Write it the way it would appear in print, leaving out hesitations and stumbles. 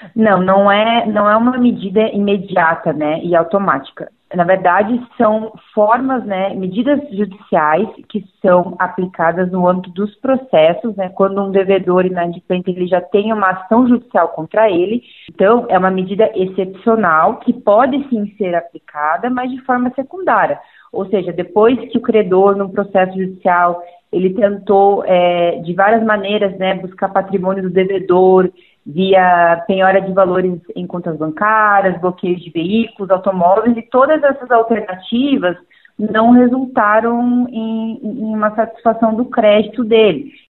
Não é uma medida imediata, né, e automática. Na verdade, são formas, né, medidas judiciais que são aplicadas no âmbito dos processos, né, quando um devedor inadimplente ele já tem uma ação judicial contra ele. Então, é uma medida excepcional que pode sim ser aplicada, mas de forma secundária. Ou seja, depois que o credor, num processo judicial, ele tentou, de várias maneiras, né, buscar patrimônio do devedor, via penhora de valores em contas bancárias, bloqueio de veículos, automóveis, e todas essas alternativas não resultaram em uma satisfação do crédito dele.